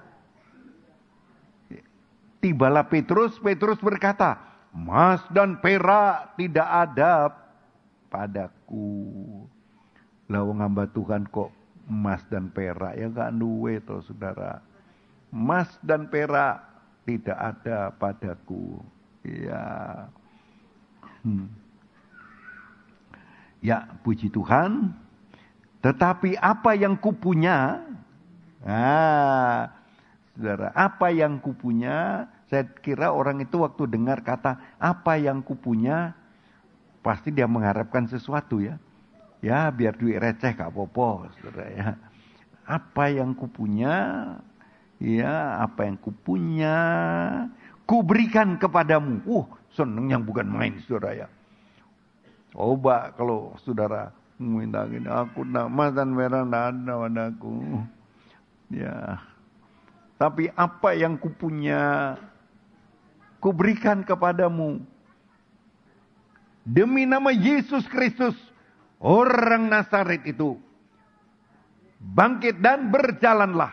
S1: Tibalah Petrus, Petrus berkata, emas dan perak tidak ada padaku. Lah wong hamba Tuhan kok emas dan perak, ya gak duwe toh saudara. Emas dan perak tidak ada padaku. Ya. Hmm. Ya, puji Tuhan. Tetapi apa yang kupunya, ah, saudara, apa yang kupunya, saya kira orang itu waktu dengar kata apa yang kupunya, pasti dia mengharapkan sesuatu ya. Ya biar duit receh gak apa-apa, saudara ya. Apa yang kupunya, ya apa yang kupunya, kuberikan kepadamu. Uh, seneng yang bukan main saudara ya. Coba kalau saudara minta gini, aku nama dan merah nada padaku. Ya. Tapi apa yang kupunya, kuberikan kepadamu. Demi nama Yesus Kristus, orang Nazaret itu. Bangkit dan berjalanlah.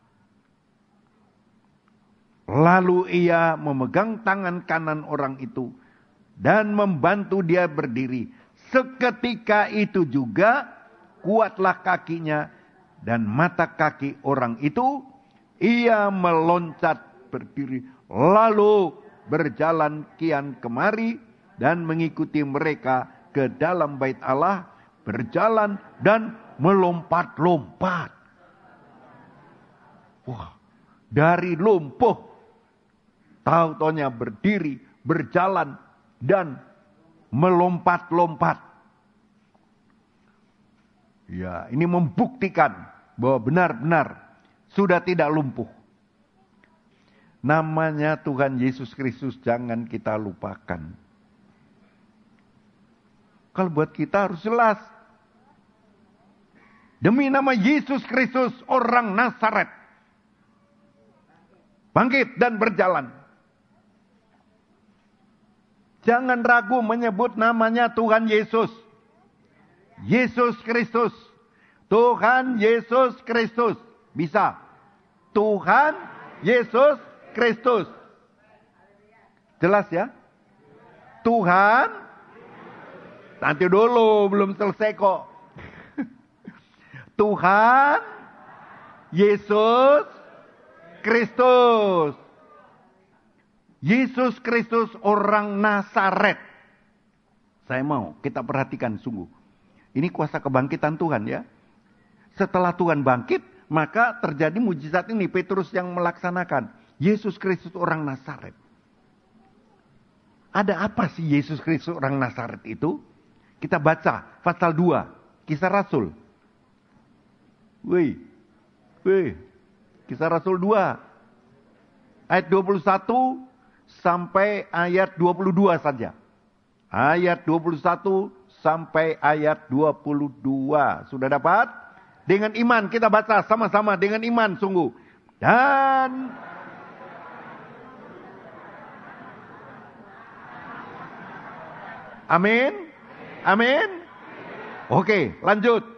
S1: Lalu ia memegang tangan kanan orang itu. Dan membantu dia berdiri. Seketika itu juga kuatlah kakinya. Dan mata kaki orang itu. Ia meloncat berdiri. Lalu berjalan kian kemari. Dan mengikuti mereka ke dalam bait Allah. Berjalan dan melompat-lompat. Wah, dari lumpuh. Tahu-taunya berdiri, berjalan, dan melompat-lompat. Ya, ini membuktikan bahwa benar-benar sudah tidak lumpuh. Namanya Tuhan Yesus Kristus jangan kita lupakan. Kalau buat kita harus jelas. Demi nama Yesus Kristus orang Nazaret. Bangkit dan berjalan. Jangan ragu menyebut namanya Tuhan Yesus. Yesus Kristus. Tuhan Yesus Kristus. Bisa. Tuhan Yesus Kristus. Jelas ya? Tuhan. Nanti dulu, belum selesai kok. Tuhan Yesus Kristus. Yesus Kristus orang Nazaret. Saya mau kita perhatikan sungguh. Ini kuasa kebangkitan Tuhan ya. Setelah Tuhan bangkit, maka terjadi mujizat ini. Petrus yang melaksanakan. Yesus Kristus orang Nazaret. Ada apa sih Yesus Kristus orang Nazaret itu? Kita baca pasal dua. Kisah Rasul. Wih. Wih. Kisah Rasul dua. Ayat dua puluh satu. Sampai ayat dua puluh dua saja. Ayat dua puluh satu sampai ayat dua puluh dua. Sudah dapat? Dengan iman kita baca sama-sama dengan iman sungguh. Dan Amin. Amin. Oke, lanjut.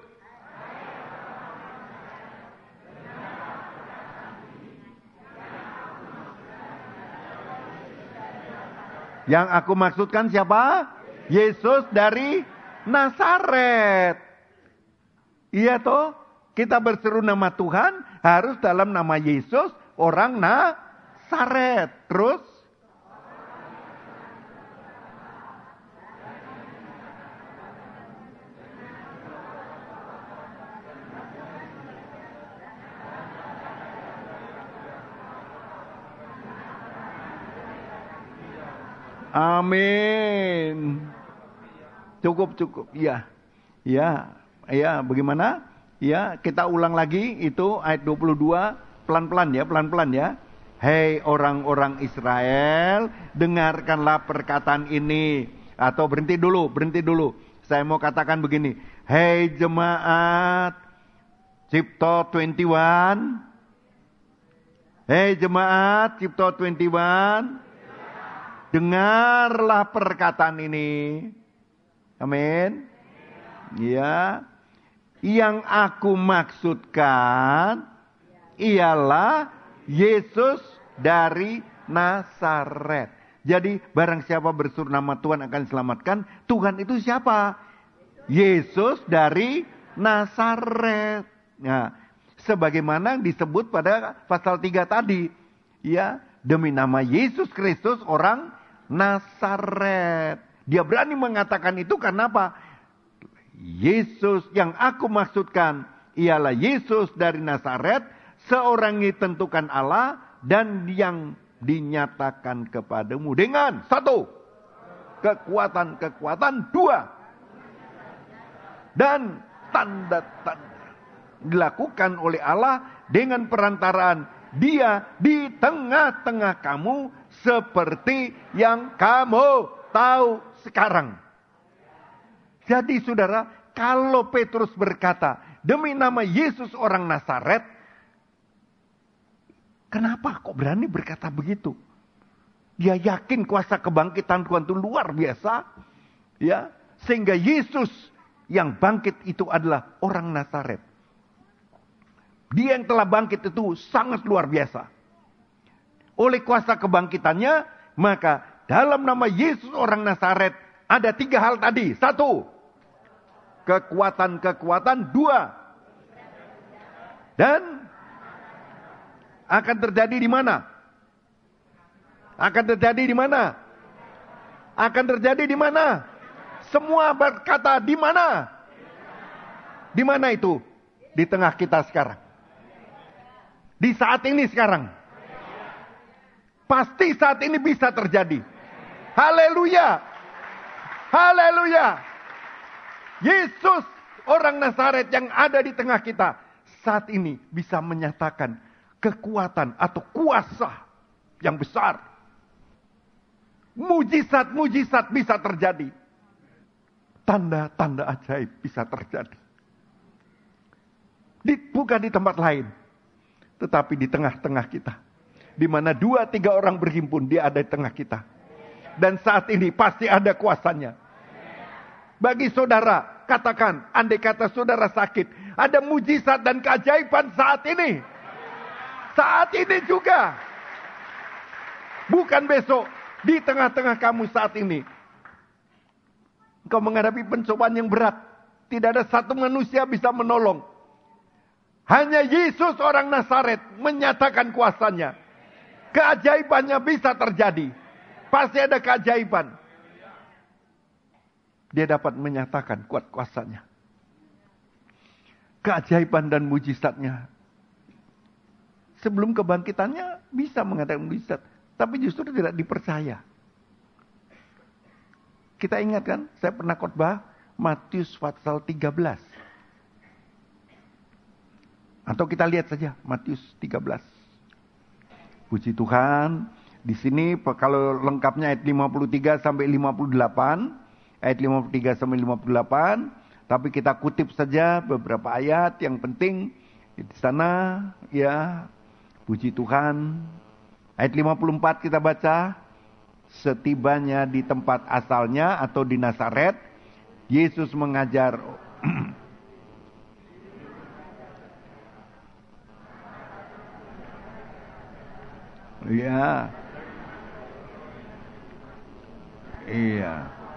S1: Yang aku maksudkan siapa? Yesus dari Nazaret. Iya toh? Kita berseru nama Tuhan harus dalam nama Yesus orang Nazaret. Terus? Amin. Cukup, cukup. Ya. Ya. Ya, bagaimana? Ya, kita ulang lagi itu ayat dua puluh dua. Pelan-pelan ya, pelan-pelan ya. Hei orang-orang Israel, dengarkanlah perkataan ini. Atau berhenti dulu, berhenti dulu. Saya mau katakan begini. Hei jemaat Cipto dua puluh satu. Hei jemaat Cipto dua puluh satu. Dengarlah perkataan ini. Amin. Ya. Yang aku maksudkan ialah Yesus dari Nazaret. Jadi barang siapa berseru nama Tuhan akan diselamatkan. Tuhan itu siapa? Yesus dari Nazaret. Nah, sebagaimana disebut pada pasal tiga tadi. Ya, demi nama Yesus Kristus orang Nazaret. Dia berani mengatakan itu karena apa? Yesus yang aku maksudkan ialah Yesus dari Nazaret, seorang yang ditentukan Allah dan yang dinyatakan kepadamu dengan satu, kekuatan-kekuatan, dua, dan tanda-tanda dilakukan oleh Allah dengan perantaraan Dia di tengah-tengah kamu seperti yang kamu tahu sekarang. Jadi saudara, kalau Petrus berkata, demi nama Yesus orang Nazaret, kenapa kok berani berkata begitu? Dia yakin kuasa kebangkitan Tuhan itu luar biasa. Ya, sehingga Yesus yang bangkit itu adalah orang Nazaret. Dia yang telah bangkit itu sangat luar biasa. Oleh kuasa kebangkitannya, maka dalam nama Yesus orang Nazaret ada tiga hal tadi. Satu, kekuatan-kekuatan. Dua, dan akan terjadi di mana? Akan terjadi di mana? Akan terjadi di mana? Semua berkata di mana? Di mana itu? Di tengah kita sekarang. Di saat ini sekarang. Pasti saat ini bisa terjadi. Haleluya. Haleluya. Yesus orang Nazaret yang ada di tengah kita saat ini bisa menyatakan kekuatan atau kuasa yang besar. Mujizat-mujizat bisa terjadi. Tanda-tanda ajaib bisa terjadi. Di, bukan di tempat lain, tetapi di tengah-tengah kita. Di mana dua tiga orang berhimpun, Dia ada di tengah kita. Dan saat ini pasti ada kuasanya. Bagi saudara, katakan, andai kata saudara sakit, ada mujizat dan keajaiban saat ini. Saat ini juga. Bukan besok, di tengah-tengah kamu saat ini. Engkau menghadapi pencobaan yang berat. Tidak ada satu manusia bisa menolong. Hanya Yesus orang Nazaret menyatakan kuasanya. Keajaibannya bisa terjadi. Pasti ada keajaiban. Dia dapat menyatakan kuat kuasanya. Keajaiban dan mujizatnya. Sebelum kebangkitannya bisa mengadakan mujizat. Tapi justru tidak dipercaya. Kita ingat kan, saya pernah khotbah Matius pasal tiga belas. Atau kita lihat saja Matius tiga belas. Puji Tuhan, di sini kalau lengkapnya ayat lima puluh tiga sampai lima puluh delapan, ayat lima puluh tiga sampai lima puluh delapan, tapi kita kutip saja beberapa ayat yang penting di sana ya. Puji Tuhan. Ayat lima puluh empat kita baca, setibanya di tempat asalnya atau di Nazaret, Yesus mengajar ya. Iya.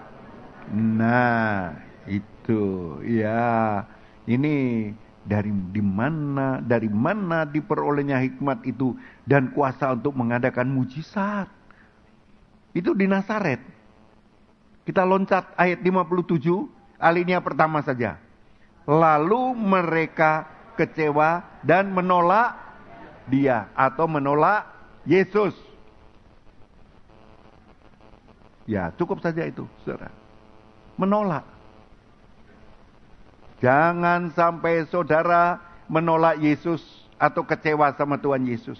S1: Nah, itu ya. Ini dari di mana dari mana diperolehnya hikmat itu dan kuasa untuk mengadakan mujizat. Itu di Nazaret. Kita loncat ayat lima puluh tujuh, alinea pertama saja. Lalu mereka kecewa dan menolak Dia atau menolak Yesus. Ya, cukup saja itu, saudara. Menolak. Jangan sampai saudara menolak Yesus atau kecewa sama Tuhan Yesus.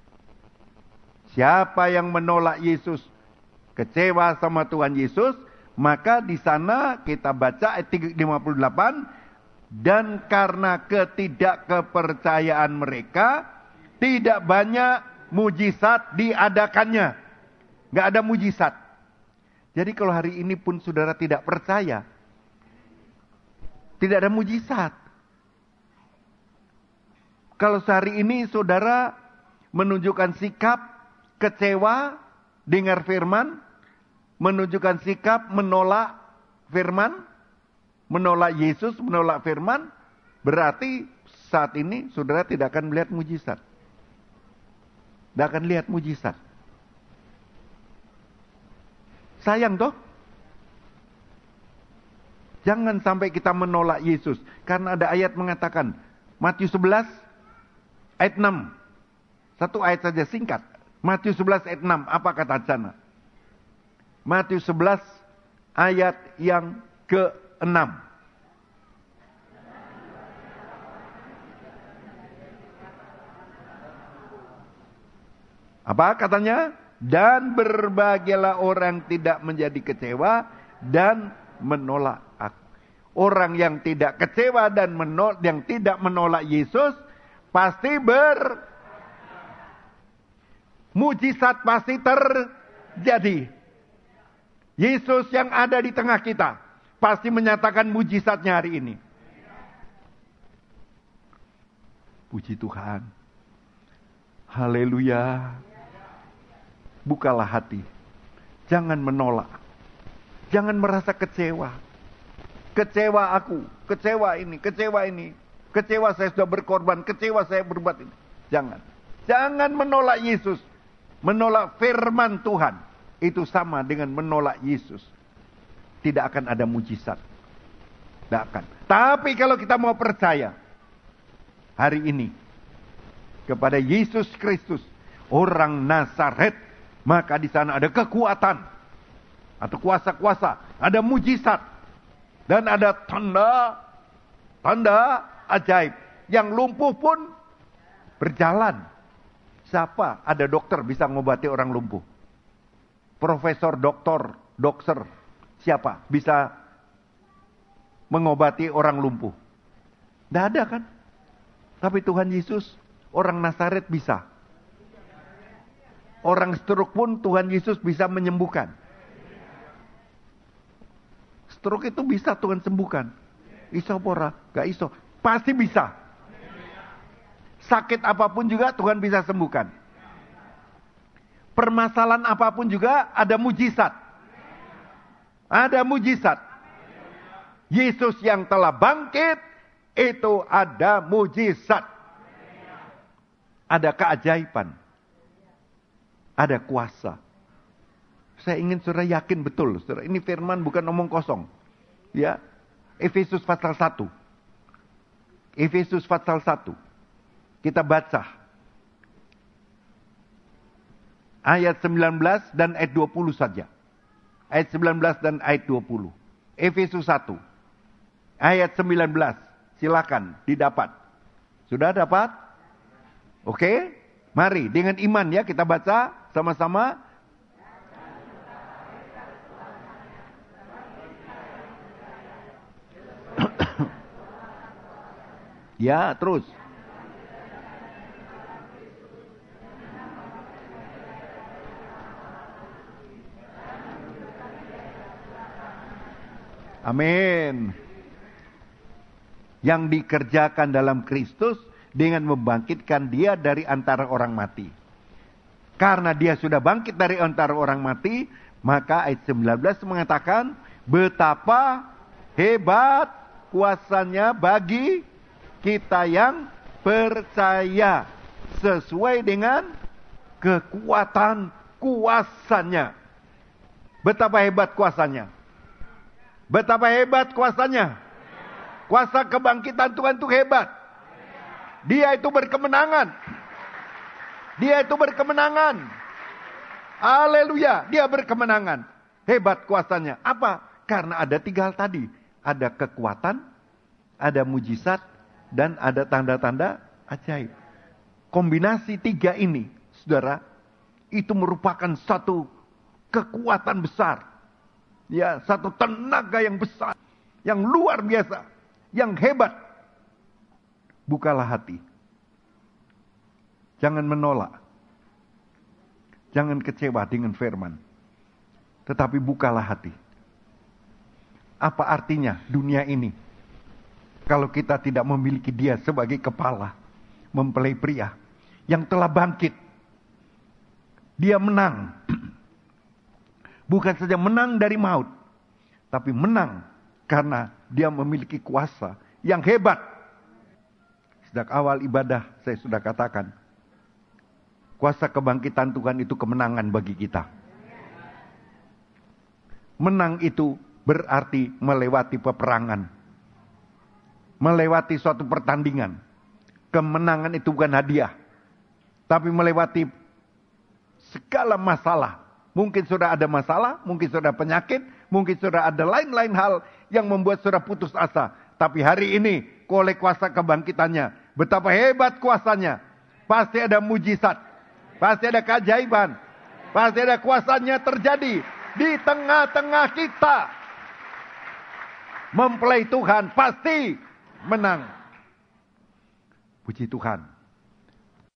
S1: Siapa yang menolak Yesus, kecewa sama Tuhan Yesus, maka di sana kita baca ayat lima puluh delapan, dan karena ketidakkepercayaan mereka, tidak banyak mujizat diadakannya. Gak ada mujizat. Jadi kalau hari ini pun saudara tidak percaya, tidak ada mujizat. Kalau sehari ini saudara menunjukkan sikap kecewa dengar firman, menunjukkan sikap menolak firman, menolak Yesus, menolak firman, berarti saat ini saudara tidak akan melihat mujizat. Tidak akan lihat mujizat. Sayang toh? Jangan sampai kita menolak Yesus. Karena ada ayat mengatakan, Matius sebelas ayat enam. Satu ayat saja singkat. Matius sebelas ayat enam. Apa kata sana? Matius sebelas ayat yang keenam. Apa katanya? Dan berbahagialah orang tidak menjadi kecewa dan menolak aku. Orang yang tidak kecewa dan menolak, yang tidak menolak Yesus pasti ber mujizat pasti terjadi. Yesus yang ada di tengah kita pasti menyatakan mujizatnya hari ini. Puji Tuhan. Haleluya. Bukalah hati. Jangan menolak. Jangan merasa kecewa. Kecewa aku. Kecewa ini. Kecewa ini. Kecewa saya sudah berkorban. Kecewa saya berbuat ini. Jangan. Jangan menolak Yesus. Menolak firman Tuhan. Itu sama dengan menolak Yesus. Tidak akan ada mujizat. Tidak akan. Tapi kalau kita mau percaya. Hari ini. Kepada Yesus Kristus. Orang Nazaret. Maka di sana ada kekuatan. Atau kuasa-kuasa. Ada mujizat. Dan ada tanda. Tanda ajaib. Yang lumpuh pun berjalan. Siapa? Ada dokter bisa mengobati orang lumpuh. Profesor, doktor, dokter. Siapa? Bisa mengobati orang lumpuh. Tidak ada kan? Tapi Tuhan Yesus, orang Nazaret bisa. Orang stroke pun Tuhan Yesus bisa menyembuhkan. Stroke itu bisa Tuhan sembuhkan. Iso pora, gak iso. Pasti bisa. Sakit apapun juga Tuhan bisa sembuhkan. Permasalahan apapun juga ada mujizat. Ada mujizat. Yesus yang telah bangkit, itu ada mujizat. Ada keajaiban. Ada kuasa. Saya ingin saudara yakin betul. Saudara, ini firman bukan omong kosong. Ya, Efesus pasal satu. Efesus pasal satu. Kita baca. Ayat sembilan belas dan ayat dua puluh saja. Ayat sembilan belas dan ayat dua puluh. Efesus satu. Ayat sembilan belas. Silakan didapat. Sudah dapat? Oke? Mari dengan iman ya kita baca sama-sama. Ya, terus. Amin. Yang dikerjakan dalam Kristus dengan membangkitkan dia dari antara orang mati. Karena dia sudah bangkit dari antara orang mati, maka ayat sembilan belas mengatakan betapa hebat kuasanya bagi kita yang percaya sesuai dengan kekuatan kuasanya. Betapa hebat kuasanya. Betapa hebat kuasanya. Kuasa kebangkitan Tuhan itu hebat. Dia itu berkemenangan. Dia itu berkemenangan. Haleluya, dia berkemenangan. hebat kuasanya. Apa? Karena ada tiga hal tadi. Ada kekuatan, ada mujizat, dan ada tanda-tanda ajaib. Kombinasi tiga ini, saudara, itu merupakan satu kekuatan besar. Ya, satu tenaga yang besar, yang luar biasa, yang hebat. Bukalah hati. Jangan menolak. Jangan kecewa dengan firman. Tetapi bukalah hati. Apa artinya dunia ini? Kalau kita tidak memiliki dia sebagai kepala. Mempelai pria. Yang telah bangkit. Dia menang. Bukan saja menang dari maut. Tapi menang karena dia memiliki kuasa yang hebat. Sejak awal ibadah saya sudah katakan. Kuasa kebangkitan Tuhan itu kemenangan bagi kita. Menang itu berarti melewati peperangan. Melewati suatu pertandingan. Kemenangan itu bukan hadiah. Tapi melewati segala masalah. Mungkin sudah ada masalah, mungkin sudah penyakit, mungkin sudah ada lain-lain hal yang membuat sudah putus asa. Tapi hari ini, oleh kuasa kebangkitannya, betapa hebat kuasanya. Pasti ada mujizat. Pasti ada keajaiban. Pasti ada kuasanya terjadi di tengah-tengah kita. Mempelai Tuhan pasti menang. Puji Tuhan.